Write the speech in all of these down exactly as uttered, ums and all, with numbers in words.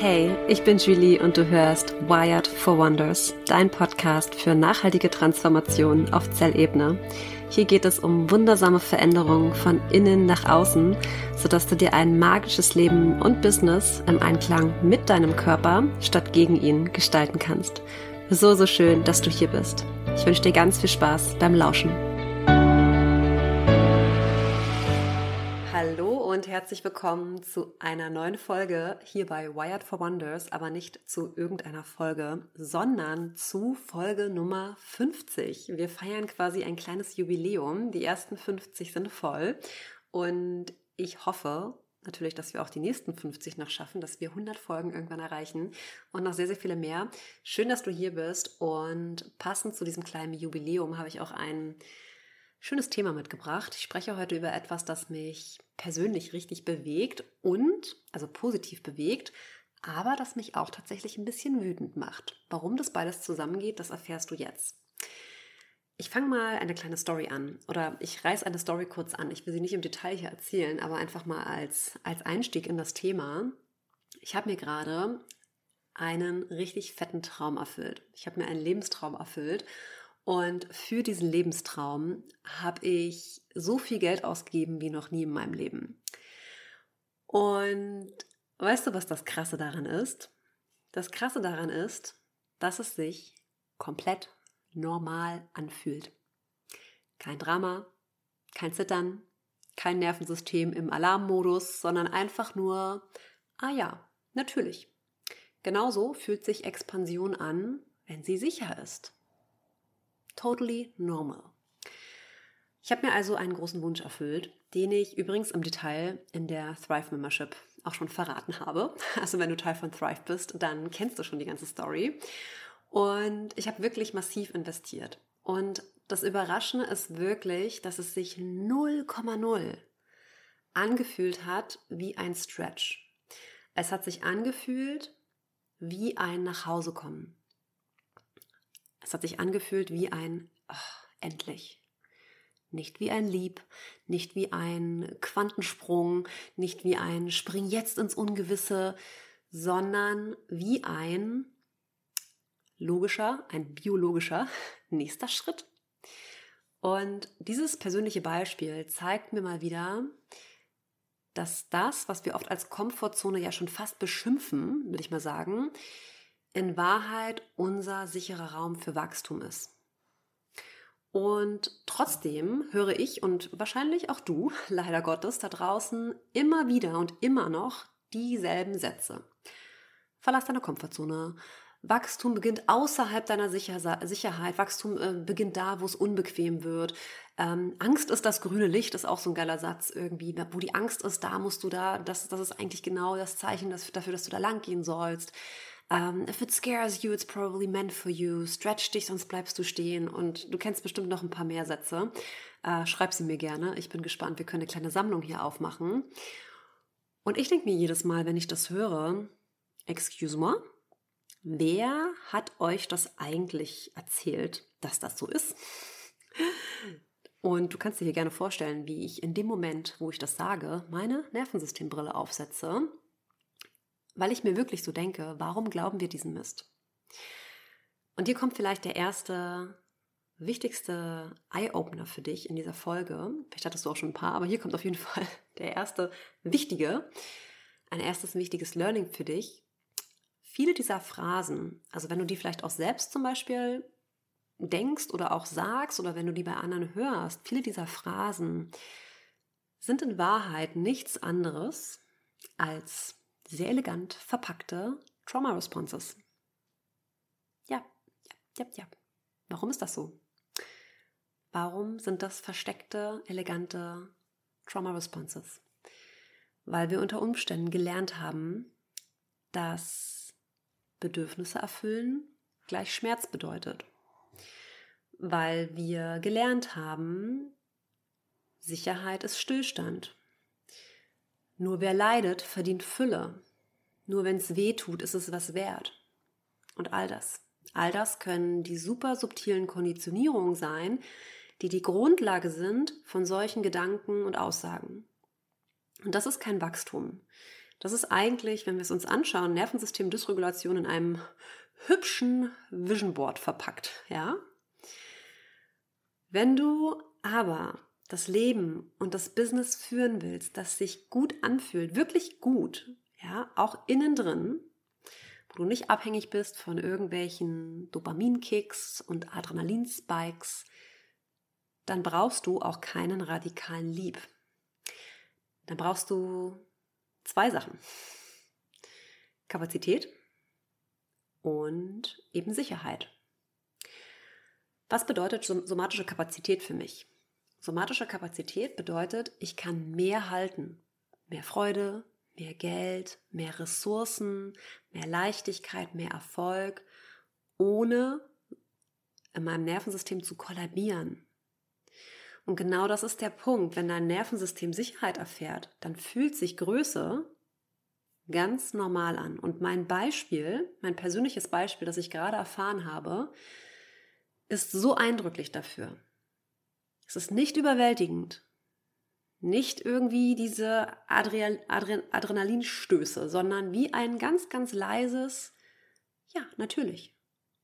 Hey, ich bin Julie und du hörst Wired for Wonders, dein Podcast für nachhaltige Transformation auf Zellebene. Hier geht es um wundersame Veränderungen von innen nach außen, sodass du dir ein magisches Leben und Business im Einklang mit deinem Körper statt gegen ihn gestalten kannst. So, so schön, dass du hier bist. Ich wünsche dir ganz viel Spaß beim Lauschen. Hallo und herzlich willkommen zu einer neuen Folge hier bei Wired for Wonders, aber nicht zu irgendeiner Folge, sondern zu Folge Nummer fünfzig. Wir feiern quasi ein kleines Jubiläum. Die ersten fünfzig sind voll und ich hoffe natürlich, dass wir auch die nächsten fünfzig noch schaffen, dass wir hundert Folgen irgendwann erreichen und noch sehr, sehr viele mehr. Schön, dass du hier bist und passend zu diesem kleinen Jubiläum habe ich auch ein schönes Thema mitgebracht. Ich spreche heute über etwas, das mich persönlich richtig bewegt und, also positiv bewegt, aber das mich auch tatsächlich ein bisschen wütend macht. Warum das beides zusammengeht, das erfährst du jetzt. Ich fange mal eine kleine Story an oder ich reiße eine Story kurz an. Ich will sie nicht im Detail hier erzählen, aber einfach mal als, als Einstieg in das Thema. Ich habe mir gerade einen richtig fetten Traum erfüllt. Ich habe mir einen Lebenstraum erfüllt. Und für diesen Lebenstraum habe ich so viel Geld ausgegeben wie noch nie in meinem Leben. Und weißt du, was das Krasse daran ist? Das Krasse daran ist, dass es sich komplett normal anfühlt. Kein Drama, kein Zittern, kein Nervensystem im Alarmmodus, sondern einfach nur, ah ja, natürlich. Genauso fühlt sich Expansion an, wenn sie sicher ist. Totally normal. Ich habe mir also einen großen Wunsch erfüllt, den ich übrigens im Detail in der Thrive Membership auch schon verraten habe. Also wenn du Teil von Thrive bist, dann kennst du schon die ganze Story. Und ich habe wirklich massiv investiert. Und das Überraschende ist wirklich, dass es sich null Komma null angefühlt hat wie ein Stretch. Es hat sich angefühlt wie ein Nachhausekommen. Es hat sich angefühlt wie ein ach, endlich. Nicht wie ein Lieb, nicht wie ein Quantensprung, nicht wie ein Spring jetzt ins Ungewisse, sondern wie ein logischer, ein biologischer nächster Schritt. Und dieses persönliche Beispiel zeigt mir mal wieder, dass das, was wir oft als Komfortzone ja schon fast beschimpfen, will ich mal sagen, in Wahrheit unser sicherer Raum für Wachstum ist. Und trotzdem höre ich und wahrscheinlich auch du, leider Gottes, da draußen immer wieder und immer noch dieselben Sätze. Verlass deine Komfortzone. Wachstum beginnt außerhalb deiner Sicher- Sicherheit. Wachstum äh, beginnt da, wo es unbequem wird. Ähm, Angst ist das grüne Licht, ist auch so ein geiler Satz irgendwie. Wo die Angst ist, da musst du da, das, das ist eigentlich genau das Zeichen dafür, dass du da lang gehen sollst. Um, if it scares you, it's probably meant for you. Stretch dich, sonst bleibst du stehen. Und du kennst bestimmt noch ein paar mehr Sätze. Uh, schreib sie mir gerne. Ich bin gespannt. Wir können eine kleine Sammlung hier aufmachen. Und ich denke mir jedes Mal, wenn ich das höre, excuse me, wer hat euch das eigentlich erzählt, dass das so ist? Und du kannst dir hier gerne vorstellen, wie ich in dem Moment, wo ich das sage, meine Nervensystembrille aufsetze, weil ich mir wirklich so denke, warum glauben wir diesen Mist? Und hier kommt vielleicht der erste, wichtigste Eye-Opener für dich in dieser Folge. Vielleicht hattest du auch schon ein paar, aber hier kommt auf jeden Fall der erste wichtige, ein erstes wichtiges Learning für dich. Viele dieser Phrasen, also wenn du die vielleicht auch selbst zum Beispiel denkst oder auch sagst oder wenn du die bei anderen hörst, viele dieser Phrasen sind in Wahrheit nichts anderes als sehr elegant verpackte Trauma-Responses. Ja, ja, ja, ja. Warum ist das so? Warum sind das versteckte, elegante Trauma-Responses? Weil wir unter Umständen gelernt haben, dass Bedürfnisse erfüllen gleich Schmerz bedeutet. Weil wir gelernt haben, Sicherheit ist Stillstand. Nur wer leidet, verdient Fülle. Nur wenn es weh tut, ist es was wert. Und all das. All das können die super subtilen Konditionierungen sein, die die Grundlage sind von solchen Gedanken und Aussagen. Und das ist kein Wachstum. Das ist eigentlich, wenn wir es uns anschauen, Nervensystem-Dysregulation in einem hübschen Vision Board verpackt, ja? Wenn du aber das Leben und das Business führen willst, das sich gut anfühlt, wirklich gut, ja, auch innen drin, wo du nicht abhängig bist von irgendwelchen Dopaminkicks und Adrenalinspikes, dann brauchst du auch keinen radikalen Lieb. Dann brauchst du zwei Sachen. Kapazität und eben Sicherheit. Was bedeutet somatische Kapazität für mich? Somatische Kapazität bedeutet, ich kann mehr halten. Mehr Freude, mehr Geld, mehr Ressourcen, mehr Leichtigkeit, mehr Erfolg, ohne in meinem Nervensystem zu kollabieren. Und genau das ist der Punkt. Wenn dein Nervensystem Sicherheit erfährt, dann fühlt sich Größe ganz normal an. Und mein Beispiel, mein persönliches Beispiel, das ich gerade erfahren habe, ist so eindrücklich dafür. Es ist nicht überwältigend, nicht irgendwie diese Adre- Adre- Adrenalinstöße, sondern wie ein ganz, ganz leises, ja, natürlich.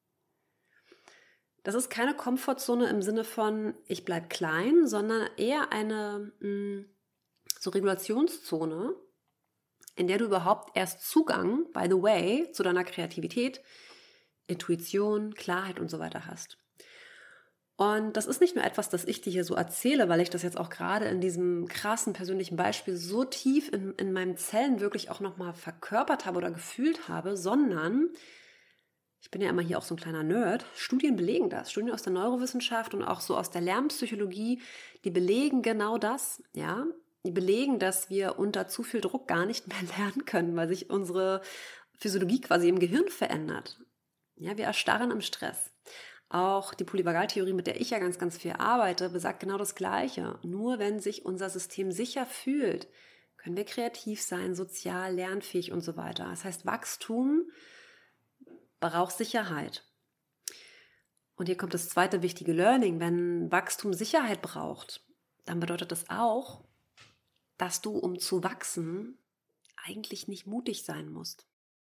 Das ist keine Komfortzone im Sinne von, ich bleibe klein, sondern eher eine mh, so Regulationszone, in der du überhaupt erst Zugang, by the way, zu deiner Kreativität, Intuition, Klarheit und so weiter hast. Und das ist nicht nur etwas, das ich dir hier so erzähle, weil ich das jetzt auch gerade in diesem krassen persönlichen Beispiel so tief in, in meinen Zellen wirklich auch nochmal verkörpert habe oder gefühlt habe, sondern ich bin ja immer hier auch so ein kleiner Nerd. Studien belegen das. Studien aus der Neurowissenschaft und auch so aus der Lernpsychologie, die belegen genau das, ja. Die belegen, dass wir unter zu viel Druck gar nicht mehr lernen können, weil sich unsere Physiologie quasi im Gehirn verändert. Ja, wir erstarren im Stress. Auch die Polyvagaltheorie, mit der ich ja ganz, ganz viel arbeite, besagt genau das Gleiche. Nur wenn sich unser System sicher fühlt, können wir kreativ sein, sozial, lernfähig und so weiter. Das heißt, Wachstum braucht Sicherheit. Und hier kommt das zweite wichtige Learning. Wenn Wachstum Sicherheit braucht, dann bedeutet das auch, dass du, um zu wachsen, eigentlich nicht mutig sein musst.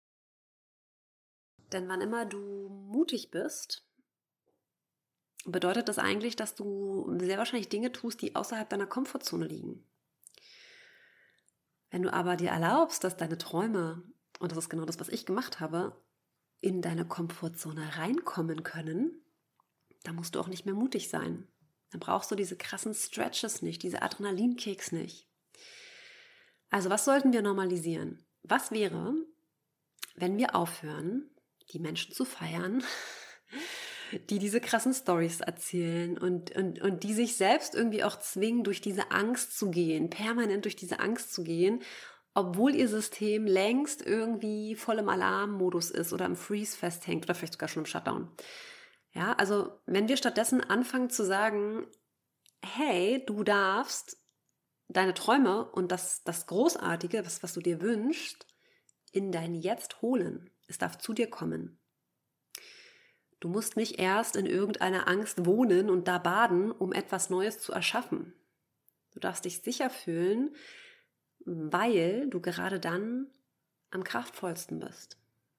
Denn wann immer du mutig bist, bedeutet das eigentlich, dass du sehr wahrscheinlich Dinge tust, die außerhalb deiner Komfortzone liegen. Wenn du aber dir erlaubst, dass deine Träume, und das ist genau das, was ich gemacht habe, in deine Komfortzone reinkommen können, dann musst du auch nicht mehr mutig sein. Dann brauchst du diese krassen Stretches nicht, diese Adrenalinkicks nicht. Also was sollten wir normalisieren? Was wäre, wenn wir aufhören, die Menschen zu feiern, die diese krassen Storys erzählen und, und, und die sich selbst irgendwie auch zwingen, durch diese Angst zu gehen, permanent durch diese Angst zu gehen, obwohl ihr System längst irgendwie voll im Alarmmodus ist oder im Freeze festhängt oder vielleicht sogar schon im Shutdown. Ja, also wenn wir stattdessen anfangen zu sagen, hey, du darfst deine Träume und das, das Großartige, was, was du dir wünschst, in dein Jetzt holen. Es darf zu dir kommen. Du musst nicht erst in irgendeiner Angst wohnen und da baden, um etwas Neues zu erschaffen. Du darfst dich sicher fühlen, weil du gerade dann am kraftvollsten bist.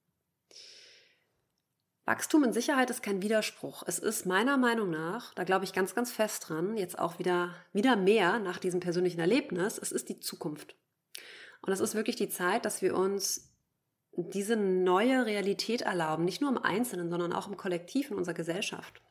Wachstum in Sicherheit ist kein Widerspruch. Es ist meiner Meinung nach, da glaube ich ganz, ganz fest dran, jetzt auch wieder, wieder mehr nach diesem persönlichen Erlebnis, es ist die Zukunft. Und es ist wirklich die Zeit, dass wir uns diese neue Realität erlauben, nicht nur im Einzelnen, sondern auch im Kollektiv in unserer Gesellschaft.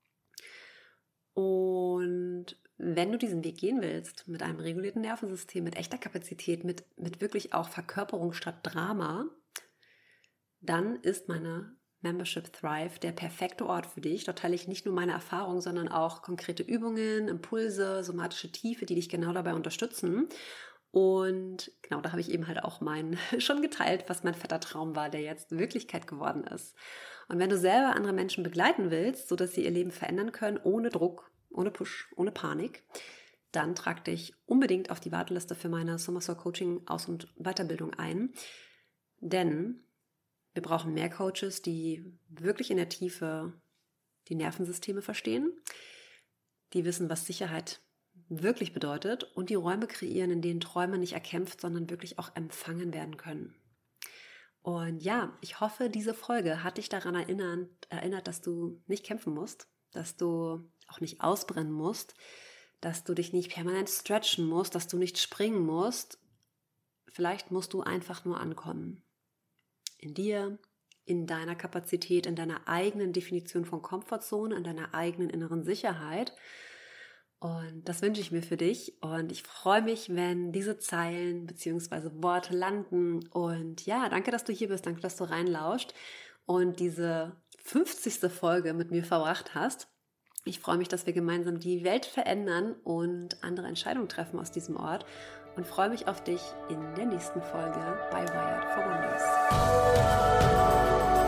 Und wenn du diesen Weg gehen willst, mit einem regulierten Nervensystem, mit echter Kapazität, mit, mit wirklich auch Verkörperung statt Drama, dann ist meine Membership Thrive der perfekte Ort für dich. Dort teile ich nicht nur meine Erfahrungen, sondern auch konkrete Übungen, Impulse, somatische Tiefe, die dich genau dabei unterstützen. Und genau, da habe ich eben halt auch meinen schon geteilt, was mein fetter Traum war, der jetzt Wirklichkeit geworden ist. Und wenn du selber andere Menschen begleiten willst, sodass sie ihr Leben verändern können, ohne Druck, ohne Push, ohne Panik, dann trag dich unbedingt auf die Warteliste für meine Summer Soul Coaching Aus- und Weiterbildung ein. Denn wir brauchen mehr Coaches, die wirklich in der Tiefe die Nervensysteme verstehen, die wissen, was Sicherheit wirklich bedeutet und die Räume kreieren, in denen Träume nicht erkämpft, sondern wirklich auch empfangen werden können. Und ja, ich hoffe, diese Folge hat dich daran erinnert, erinnert, dass du nicht kämpfen musst, dass du auch nicht ausbrennen musst, dass du dich nicht permanent stretchen musst, dass du nicht springen musst. Vielleicht musst du einfach nur ankommen. In dir, in deiner Kapazität, in deiner eigenen Definition von Komfortzone, in deiner eigenen inneren Sicherheit. Und das wünsche ich mir für dich und ich freue mich, wenn diese Zeilen bzw. Worte landen. Und ja, danke, dass du hier bist, danke, dass du reinlauscht und diese fünfzigste Folge mit mir verbracht hast. Ich freue mich, dass wir gemeinsam die Welt verändern und andere Entscheidungen treffen aus diesem Ort und freue mich auf dich in der nächsten Folge bei Wired for Wonders.